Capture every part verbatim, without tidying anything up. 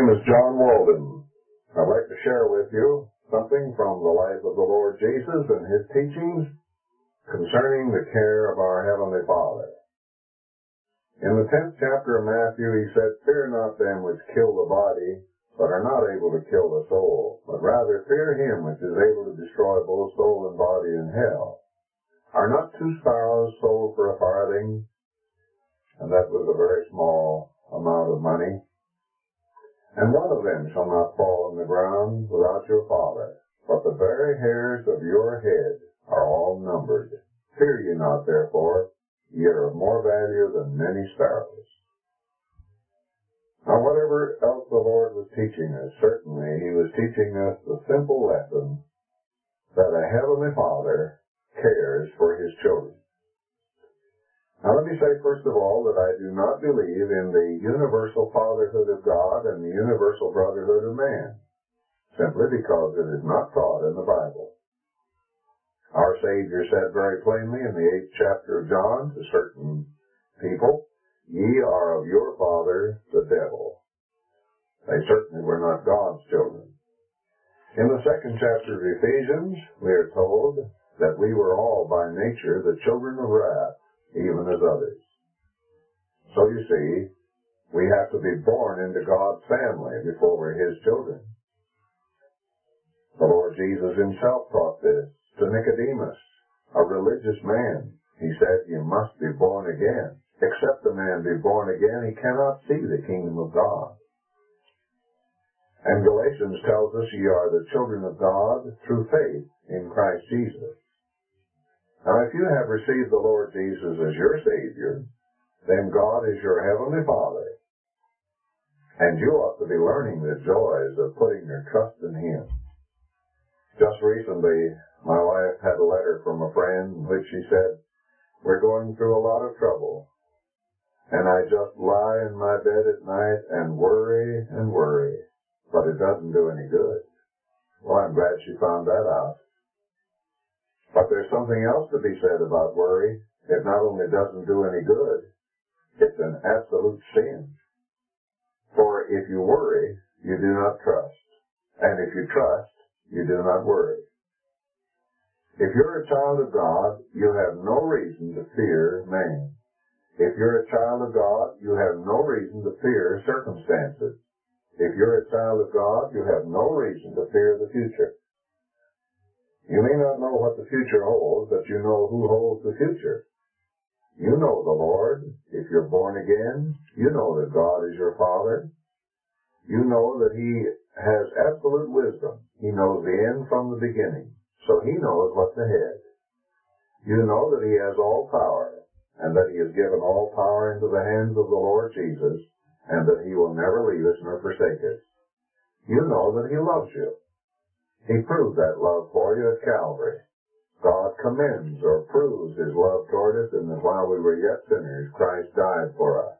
name is John Walden. I'd like to share with you something from the life of the Lord Jesus and His teachings concerning the care of our Heavenly Father. In the tenth chapter of Matthew, He said, "Fear not them which kill the body, but are not able to kill the soul, but rather fear Him which is able to destroy both soul and body in hell. Are not two sparrows sold for a farthing?" And that was a very small amount of money. "And one of them shall not fall on the ground without your Father, but the very hairs of your head are all numbered. Fear ye not, therefore, ye are of more value than many sparrows." Now, whatever else the Lord was teaching us, certainly He was teaching us the simple lesson that a Heavenly Father cares for His children. Now, let me say, first of all, that I do not believe in the universal fatherhood of God and the universal brotherhood of man, simply because it is not taught in the Bible. Our Savior said very plainly in the eighth chapter of John to certain people, "Ye are of your father, the devil." They certainly were not God's children. In the second chapter of Ephesians, we are told that we were all by nature the children of wrath, even as others. So you see, we have to be born into God's family before we're His children. The Lord Jesus Himself taught this to Nicodemus, a religious man. He said, "You must be born again. Except a man be born again, he cannot see the kingdom of God." And Galatians tells us, "Ye are the children of God through faith in Christ Jesus." Now, if you have received the Lord Jesus as your Savior, then God is your Heavenly Father, and you ought to be learning the joys of putting your trust in Him. Just recently, my wife had a letter from a friend in which she said, "We're going through a lot of trouble, and I just lie in my bed at night and worry and worry, but it doesn't do any good." Well, I'm glad she found that out. But there's something else to be said about worry. It not only doesn't do any good, it's an absolute sin. For if you worry, you do not trust. And if you trust, you do not worry. If you're a child of God, you have no reason to fear man. If you're a child of God, you have no reason to fear circumstances. If you're a child of God, you have no reason to fear the future. You may not know what the future holds, but you know who holds the future. You know the Lord. If you're born again, you know that God is your Father. You know that He has absolute wisdom. He knows the end from the beginning, so He knows what's ahead. You know that He has all power, and that He has given all power into the hands of the Lord Jesus, and that He will never leave us nor forsake us. You know that He loves you. He proved that love for you at Calvary. God commends or proves His love toward us in that while we were yet sinners, Christ died for us.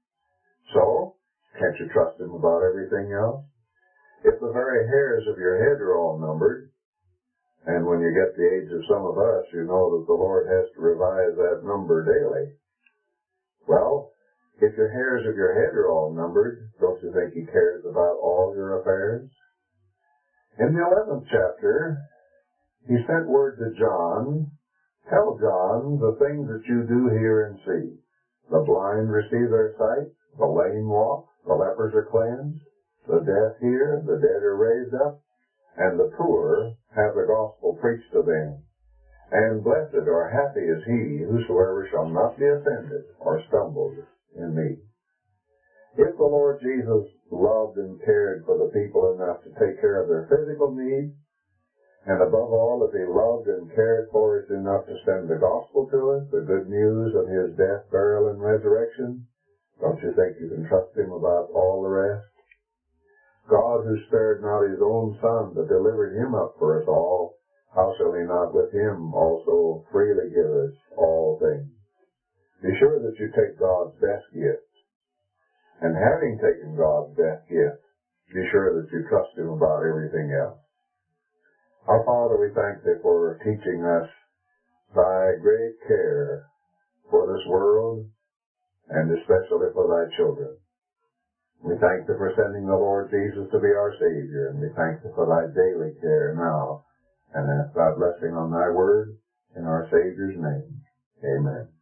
So, can't you trust Him about everything else? If the very hairs of your head are all numbered, and when you get the age of some of us, you know that the Lord has to revise that number daily. Well, if your hairs of your head are all numbered, don't you think He cares about all your affairs? In the eleventh chapter, He sent word to John, "Tell John the things that you do hear and see. The blind receive their sight, the lame walk, the lepers are cleansed, the deaf hear, the dead are raised up, and the poor have the gospel preached to them. And blessed or happy is he whosoever shall not be offended or stumbled in me." If the Lord Jesus loved and cared for the people enough to take care of their physical needs, and above all, if He loved and cared for us enough to send the gospel to us, the good news of His death, burial, and resurrection, don't you think you can trust Him about all the rest? God, who spared not His own Son, but delivered Him up for us all, how shall He not with Him also freely give us all things? Be sure that you take God's best gift. And having taken God's best gift, be sure that you trust Him about everything else. Our Father, we thank Thee for teaching us Thy great care for this world, and especially for Thy children. We thank thee for sending the Lord Jesus to be our Savior, and we thank thee for thy daily care now, and ask thy blessing on thy word in our Savior's name. Amen.